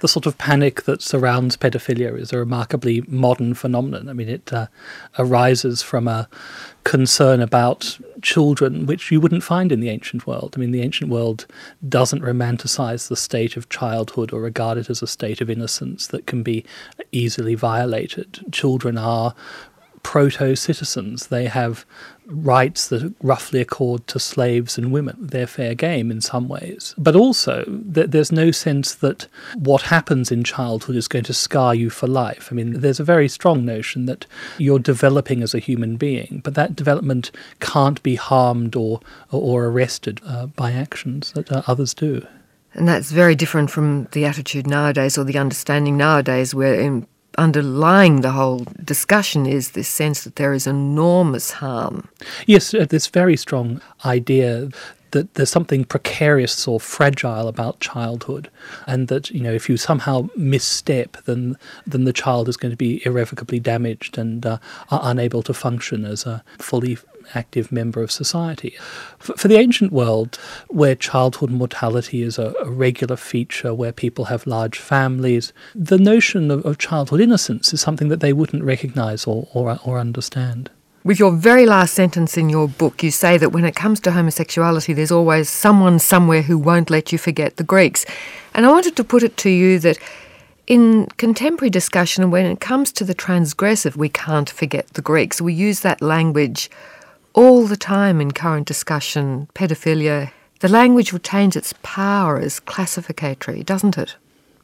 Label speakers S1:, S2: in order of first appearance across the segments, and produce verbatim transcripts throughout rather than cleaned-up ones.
S1: the sort of panic that surrounds pedophilia is a remarkably modern phenomenon. I mean, it uh, arises from a concern about children, which you wouldn't find in the ancient world. I mean, the ancient world doesn't romanticize the state of childhood or regard it as a state of innocence that can be easily violated. Children are proto-citizens. They have rights that roughly accord to slaves and women. They're fair game in some ways. But also, th- there's no sense that what happens in childhood is going to scar you for life. I mean, there's a very strong notion that you're developing as a human being, but that development can't be harmed or, or arrested uh, by actions that uh, others do.
S2: And that's very different from the attitude nowadays, or the understanding nowadays, where in underlying the whole discussion is this sense that there is enormous harm.
S1: Yes, uh, this very strong idea that there's something precarious or fragile about childhood, and that, you know, if you somehow misstep, then then the child is going to be irrevocably damaged and uh, are unable to function as a fully active member of society. For, for the ancient world, where childhood mortality is a, a regular feature, where people have large families, the notion of, of childhood innocence is something that they wouldn't recognise or, or, or understand.
S2: With your very last sentence in your book, you say that when it comes to homosexuality, there's always someone somewhere who won't let you forget the Greeks. And I wanted to put it to you that in contemporary discussion, when it comes to the transgressive, we can't forget the Greeks. We use that language all the time in current discussion, paedophilia. The language retains its power as classificatory, doesn't it?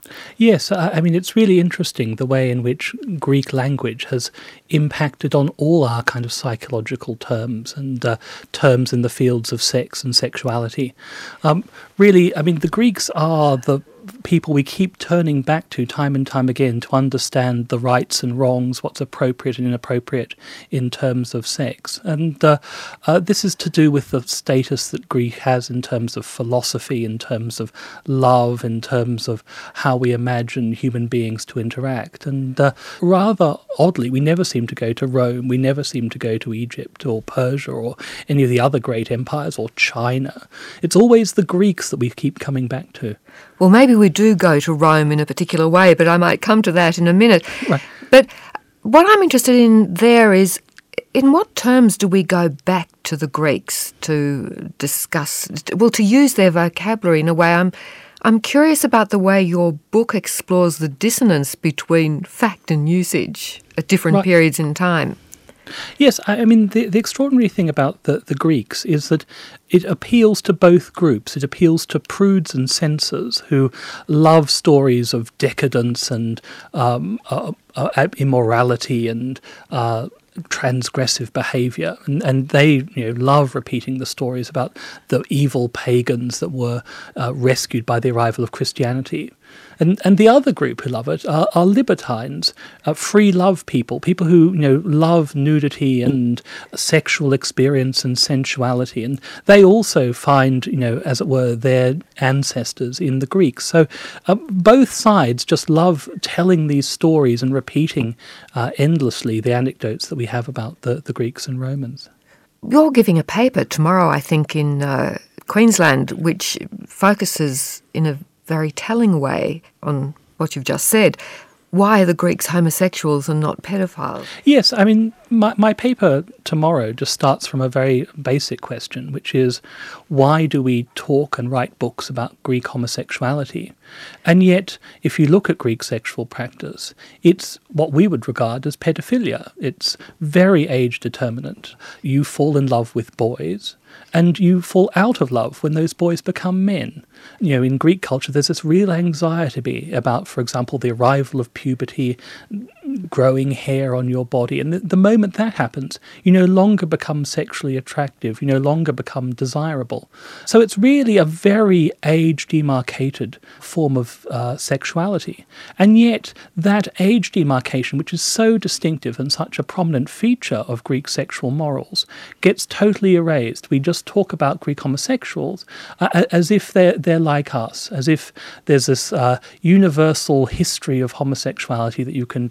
S1: Yes, I mean, it's really interesting the way in which Greek language has impacted on all our kind of psychological terms and uh, terms in the fields of sex and sexuality. Um, really, I mean, the Greeks are the people we keep turning back to time and time again to understand the rights and wrongs, what's appropriate and inappropriate in terms of sex. And uh, uh, this is to do with the status that Greek has in terms of philosophy, in terms of love, in terms of how we imagine human beings to interact. And uh, rather oddly, we never seem to go to Rome, we never seem to go to Egypt or Persia or any of the other great empires or China. It's always the Greeks that we keep coming back to.
S2: Well, maybe we do go to Rome in a particular way, but I might come to that in a minute.
S1: Right.
S2: But what I'm interested in there is, in what terms do we go back to the Greeks to discuss, well, to use their vocabulary in a way? I'm, I'm curious about the way your book explores the dissonance between fact and usage at different right. periods in time.
S1: Yes, I mean, the, the extraordinary thing about the, the Greeks is that it appeals to both groups. It appeals to prudes and censors who love stories of decadence and um, uh, uh, immorality and uh, transgressive behaviour, and, and they you know love repeating the stories about the evil pagans that were uh, rescued by the arrival of Christianity. And and the other group who love it are, are libertines, uh, free love people, people who you know love nudity and sexual experience and sensuality, and they also find you know as it were their ancestors in the Greeks. So uh, both sides just love telling these stories and repeating uh, endlessly the anecdotes that we have about the, the Greeks and Romans.
S2: You're giving a paper tomorrow, I think, in uh, Queensland, which focuses in a very telling way on what you've just said. Why are the Greeks homosexuals and not pedophiles?
S1: Yes, I mean, my, my paper tomorrow just starts from a very basic question, which is, why do we talk and write books about Greek homosexuality? And yet, if you look at Greek sexual practice, it's what we would regard as pedophilia. It's very age-determinant. You fall in love with boys, and you fall out of love when those boys become men. You know, in Greek culture, there's this real anxiety about, for example, the arrival of puberty, growing hair on your body. And the, the moment that happens, you no longer become sexually attractive. You no longer become desirable. So it's really a very age-demarcated form of uh, sexuality. And yet, that age demarcation, which is so distinctive and such a prominent feature of Greek sexual morals, gets totally erased. We just talk about Greek homosexuals uh, as if they're, they're like us, as if there's this uh, universal history of homosexuality that you can trace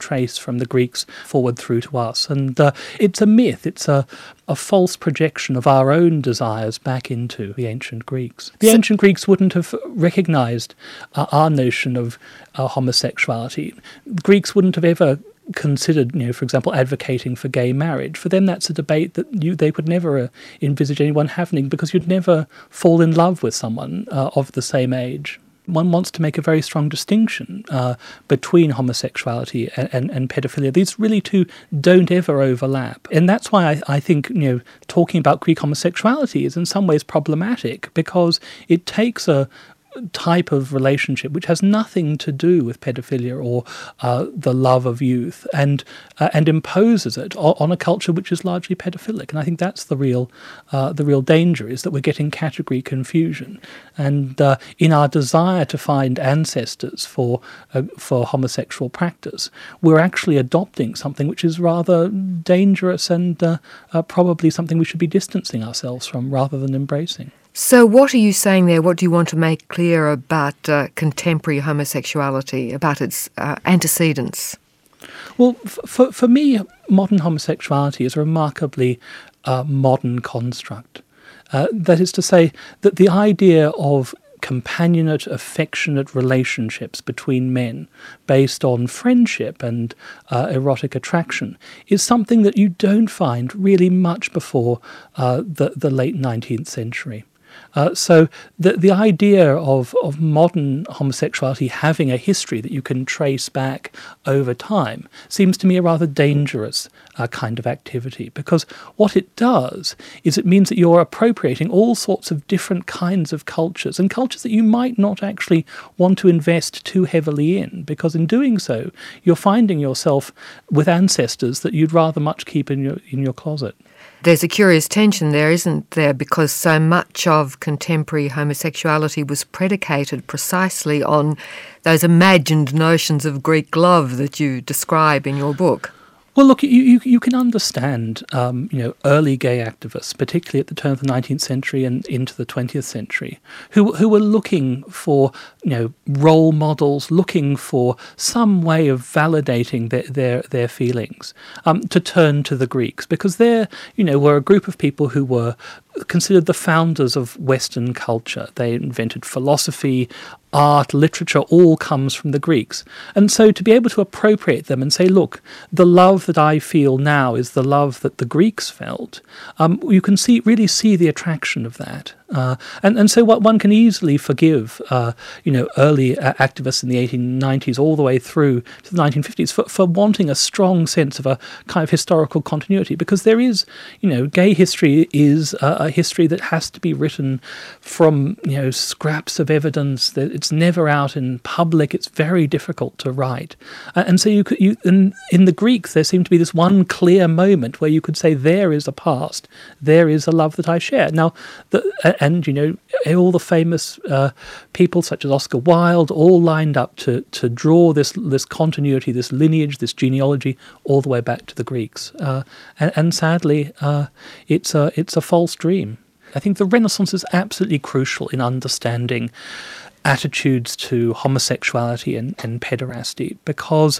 S1: from the Greeks forward through to us. And uh, it's a myth, it's a, a false projection of our own desires back into the ancient Greeks. The so, ancient Greeks wouldn't have recognised uh, our notion of uh, homosexuality. The Greeks wouldn't have ever considered, you know, for example, advocating for gay marriage. For them, that's a debate that you they could never uh, envisage anyone having, because you'd never fall in love with someone uh, of the same age. One wants to make a very strong distinction uh, between homosexuality and, and, and pedophilia. These really two don't ever overlap. And that's why I, I think, you know, talking about Greek homosexuality is in some ways problematic, because it takes a type of relationship which has nothing to do with pedophilia or uh, the love of youth, and uh, and imposes it on, on a culture which is largely pedophilic. And I think that's the real uh, the real danger, is that we're getting category confusion. And uh, in our desire to find ancestors for uh, for homosexual practice, we're actually adopting something which is rather dangerous and uh, uh, probably something we should be distancing ourselves from rather than embracing.
S2: So what are you saying there? What do you want to make clear about uh, contemporary homosexuality, about its uh, antecedents?
S1: Well, f- for, for me, modern homosexuality is a remarkably uh, modern construct. Uh, that is to say, that the idea of companionate, affectionate relationships between men based on friendship and uh, erotic attraction is something that you don't find really much before uh, the, the late nineteenth century. Uh, so the the idea of, of modern homosexuality having a history that you can trace back over time seems to me a rather dangerous uh, kind of activity, because what it does is it means that you're appropriating all sorts of different kinds of cultures, and cultures that you might not actually want to invest too heavily in, because in doing so you're finding yourself with ancestors that you'd rather much keep in your in your closet.
S2: There's a curious tension there, isn't there? Because so much of contemporary homosexuality was predicated precisely on those imagined notions of Greek love that you describe in your book.
S1: Well, look, you, you, you can understand, um, you know, early gay activists, particularly at the turn of the nineteenth century and into the twentieth century, who who were looking for, you know, role models, looking for some way of validating their their, their feelings, um, to turn to the Greeks, because they, you know, were a group of people who were considered the founders of Western culture. They invented philosophy, art, literature, all comes from the Greeks. And so to be able to appropriate them and say, look, the love that I feel now is the love that the Greeks felt, um, you can see really see the attraction of that. Uh, and, and so what one can easily forgive, uh, you know, early uh, activists in the eighteen nineties all the way through to the nineteen fifties for, for wanting a strong sense of a kind of historical continuity, because there is, you know, gay history is a, a history that has to be written from, you know, scraps of evidence. That it's never out in public. It's very difficult to write. Uh, and so you could, you, in, in the Greeks, there seemed to be this one clear moment where you could say, there is a past, there is a love that I share. Now, the, and, you know, all the famous uh, people such as Oscar Wilde all lined up to to draw this this continuity, this lineage, this genealogy all the way back to the Greeks. Uh, and, and sadly, uh, it's a it's a false dream. I think the Renaissance is absolutely crucial in understanding attitudes to homosexuality and, and pederasty, because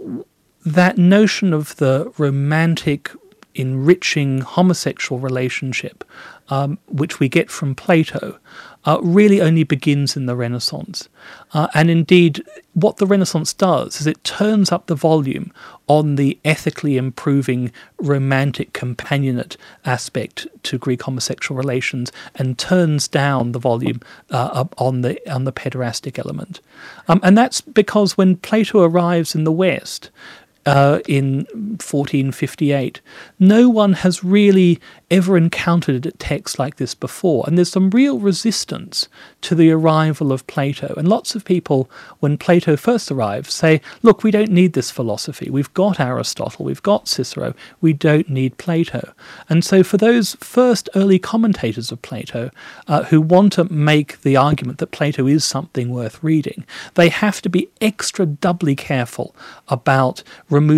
S1: that notion of the romantic, enriching homosexual relationship, um, which we get from Plato, uh, really only begins in the Renaissance. Uh, and indeed, what the Renaissance does is it turns up the volume on the ethically improving romantic companionate aspect to Greek homosexual relations, and turns down the volume uh, on the on the pederastic element. Um, and that's because when Plato arrives in the West, Uh, in fourteen fifty-eight, no one has really ever encountered a text like this before, and there's some real resistance to the arrival of Plato. And lots of people, when Plato first arrives, say, look, we don't need this philosophy. We've got Aristotle, we've got Cicero, we don't need Plato. And so for those first early commentators of Plato uh, who want to make the argument that Plato is something worth reading, they have to be extra doubly careful about removing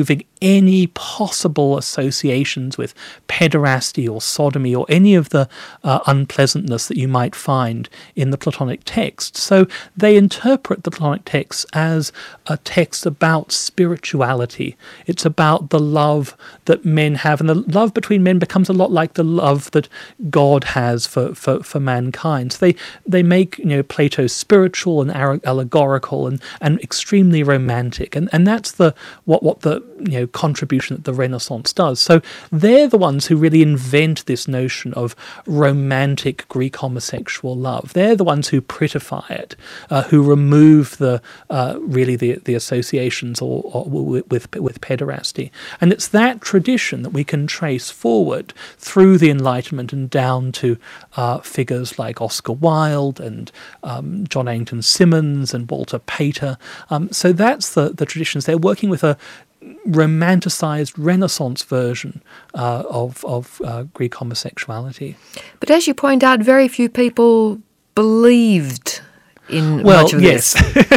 S1: any possible associations with pederasty or sodomy or any of the uh, unpleasantness that you might find in the Platonic text. So they interpret the Platonic text as a text about spirituality. It's about the love that men have, and the love between men becomes a lot like the love that God has for, for, for mankind. So they, they make, you know, Plato spiritual and allegorical and, and extremely romantic, and, and that's the what, what the you know contribution that the Renaissance does. So they're the ones who really invent this notion of romantic Greek homosexual love. They're the ones who prettify it, uh, who remove the uh, really the the associations or, or with, with with pederasty, and it's that tradition that we can trace forward through the Enlightenment and down to uh, figures like Oscar Wilde and um, John Angton Symonds and Walter Pater. Um, so that's the the traditions. They're working with a romanticized Renaissance version uh, of, of uh, Greek homosexuality.
S2: But as you point out, very few people believed in
S1: well,
S2: much of
S1: yes.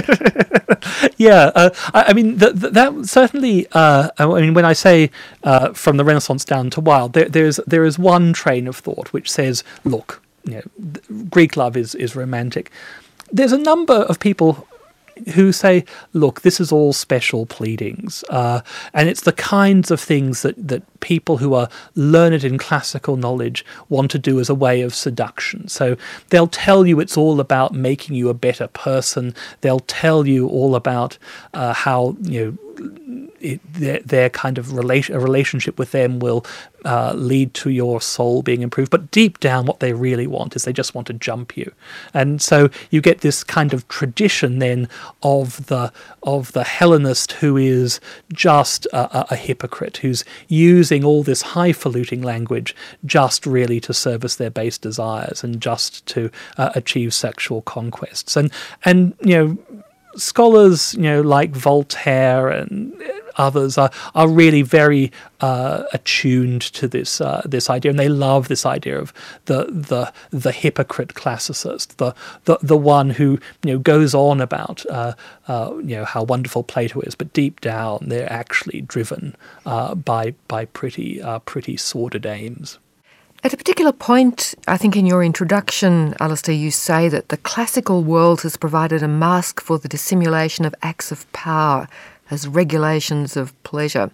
S2: this.
S1: yeah, uh, I, I mean, th- th- that certainly, uh, I mean, when I say uh, from the Renaissance down to Wilde, there, there's, there is one train of thought which says, look, you know, Greek love is, is romantic. There's a number of people who say, look, this is all special pleadings, uh, and it's the kinds of things that, that people who are learned in classical knowledge want to do as a way of seduction. So they'll tell you it's all about making you a better person. They'll tell you all about uh, how, you know, It, their, their kind of relation, a relationship with them will uh, lead to your soul being improved. But deep down, what they really want is they just want to jump you. And so you get this kind of tradition then of the of the Hellenist who is just a, a hypocrite, who's using all this highfalutin language just really to service their base desires and just to uh, achieve sexual conquests. And and you know. Scholars, you know, like Voltaire and others are are really very uh, attuned to this uh, this idea, and they love this idea of the the the hypocrite classicist, the the the one who you know goes on about uh, uh, you know how wonderful Plato is, but deep down they're actually driven uh, by by pretty uh, pretty sordid aims.
S2: At a particular point, I think in your introduction, Alistair, you say that the classical world has provided a mask for the dissimulation of acts of power as regulations of pleasure.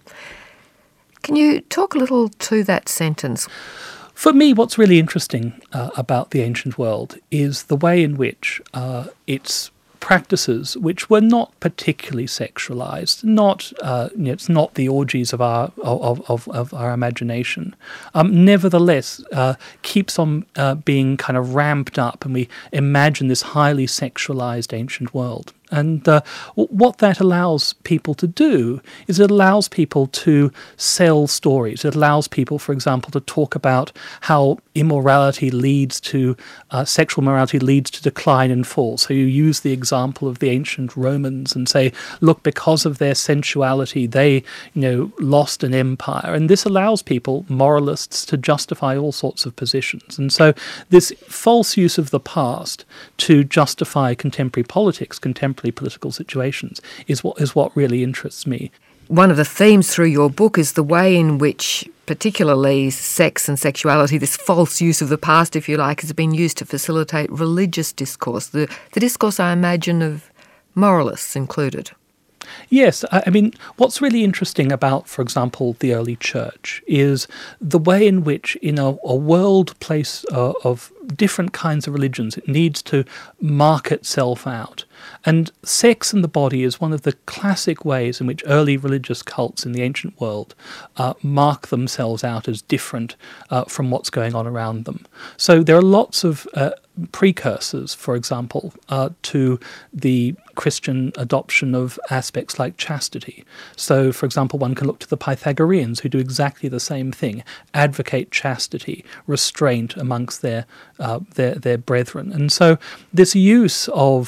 S2: Can you talk a little to that sentence?
S1: For me, what's really interesting uh, about the ancient world is the way in which uh, its practices, which were not particularly sexualized, not uh, you know, it's not the orgies of our of of, of our imagination. Um, nevertheless, uh, keeps on uh, being kind of ramped up, and we imagine this highly sexualized ancient world. And uh, what that allows people to do is it allows people to sell stories. It allows people, for example, to talk about how immorality leads to, uh, sexual morality leads to decline and fall. So you use the example of the ancient Romans and say, look, because of their sensuality, they, you know, lost an empire. And this allows people, moralists, to justify all sorts of positions. And so this false use of the past to justify contemporary politics, contemporary political situations is what is what really interests me.
S2: One of the themes through your book is the way in which particularly sex and sexuality, this false use of the past, if you like, has been used to facilitate religious discourse, the, the discourse, I imagine, of moralists included.
S1: Yes, I mean, what's really interesting about, for example, the early church is the way in which, in a, a world place uh, of different kinds of religions, it needs to mark itself out. And sex and the body is one of the classic ways in which early religious cults in the ancient world uh, mark themselves out as different uh, from what's going on around them. So there are lots of uh, precursors, for example, uh, to the Christian adoption of aspects like chastity. So, for example, one can look to the Pythagoreans, who do exactly the same thing, advocate chastity, restraint amongst their uh, their, their brethren. And so this use of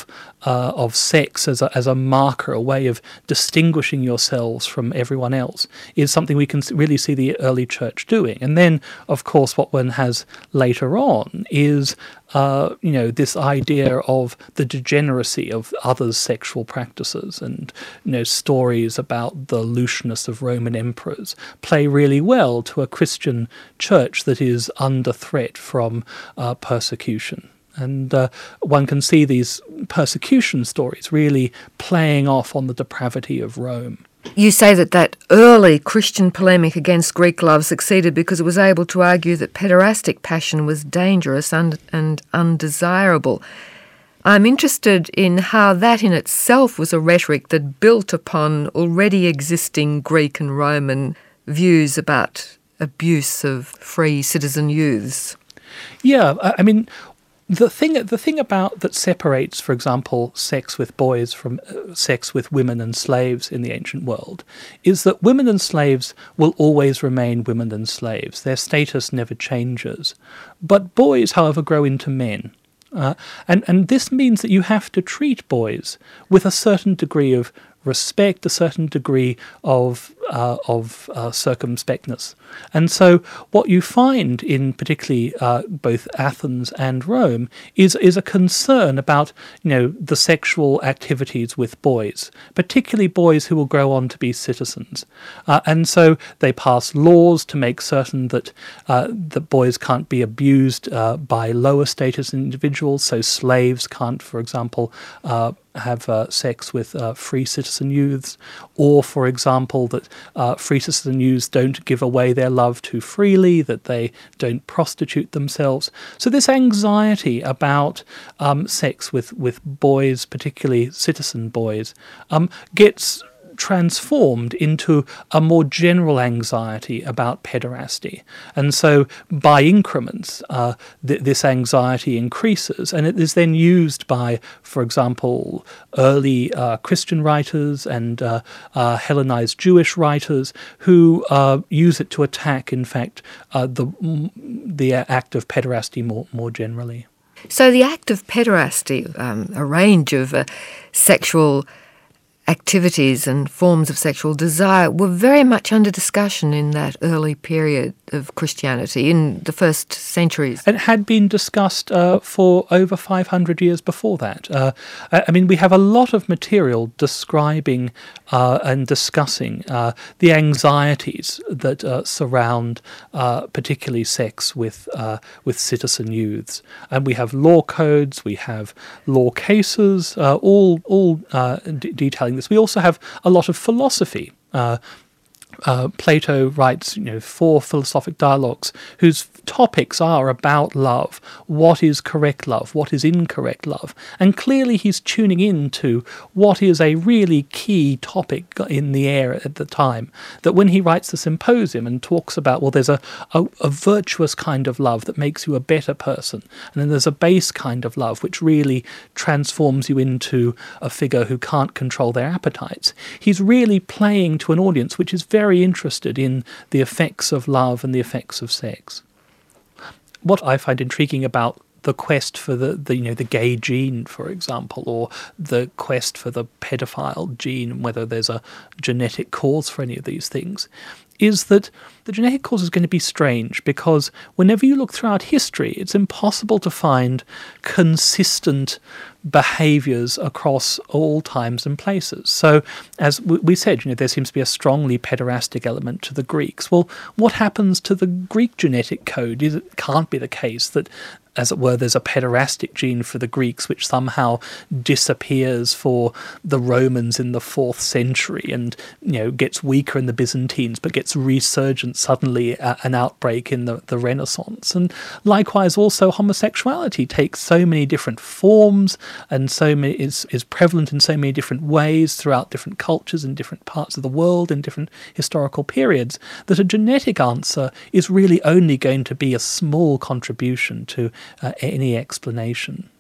S1: uh, of sex as a, as a marker, a way of distinguishing yourselves from everyone else, is something we can really see the early church doing. And then, of course, what one has later on is Uh, you know, this idea of the degeneracy of others' sexual practices, and, you know, stories about the lewdness of Roman emperors play really well to a Christian church that is under threat from uh, persecution. And uh, one can see these persecution stories really playing off on the depravity of Rome.
S2: You say that that early Christian polemic against Greek love succeeded because it was able to argue that pederastic passion was dangerous and, and undesirable. I'm interested in how that in itself was a rhetoric that built upon already existing Greek and Roman views about abuse of free citizen youths.
S1: Yeah, I mean, The thing, the thing about that separates, for example, sex with boys from uh, sex with women and slaves in the ancient world is that women and slaves will always remain women and slaves. Their status never changes. But boys, however, grow into men. Uh, and, and this means that you have to treat boys with a certain degree of respect, a certain degree of uh, of uh, circumspectness. And so what you find in particularly uh, both Athens and Rome is is a concern about, you know, the sexual activities with boys, particularly boys who will grow on to be citizens. Uh, and so they pass laws to make certain that uh, that boys can't be abused uh, by lower status individuals, so slaves can't, for example, uh, have uh, sex with uh, free citizen youths, or, for example, that uh, free citizen youths don't give away their love too freely, that they don't prostitute themselves. So this anxiety about um, sex with, with boys, particularly citizen boys, um, gets transformed into a more general anxiety about pederasty. And so by increments, uh, th- this anxiety increases, and it is then used by, for example, early uh, Christian writers and uh, uh, Hellenized Jewish writers who uh, use it to attack, in fact, uh, the the act of pederasty more, more generally.
S2: So the act of pederasty, um, a range of uh, sexual activities and forms of sexual desire, were very much under discussion in that early period of Christianity, in the first centuries.
S1: It had been discussed uh, for over five hundred years before that. Uh, I mean, we have a lot of material describing uh, and discussing uh, the anxieties that uh, surround uh, particularly sex with uh, with citizen youths. And we have law codes, we have law cases, uh, all, all uh, d- detailing this. We also have a lot of philosophy. Uh, uh, Plato writes, you know, four philosophic dialogues whose topics are about love. What is correct love? What is incorrect love? And clearly he's tuning in to what is a really key topic in the air at the time. That when he writes the Symposium and talks about, well, there's a, a, a virtuous kind of love that makes you a better person, and then there's a base kind of love which really transforms you into a figure who can't control their appetites. He's really playing to an audience which is very interested in the effects of love and the effects of sex. What I find intriguing about the quest for the, the, you know, the gay gene, for example, or the quest for the pedophile gene, whether there's a genetic cause for any of these things, is that the genetic cause is going to be strange, because whenever you look throughout history, it's impossible to find consistent behaviours across all times and places. So, as we said, you know, there seems to be a strongly pederastic element to the Greeks. Well, what happens to the Greek genetic code? It can't be the case that, as it were, there's a pederastic gene for the Greeks which somehow disappears for the Romans in the fourth century and, you know, gets weaker in the Byzantines but gets resurgent suddenly at an outbreak in the, the Renaissance. And likewise also homosexuality takes so many different forms and so many is, is prevalent in so many different ways throughout different cultures in different parts of the world in different historical periods that a genetic answer is really only going to be a small contribution to Uh, any explanation.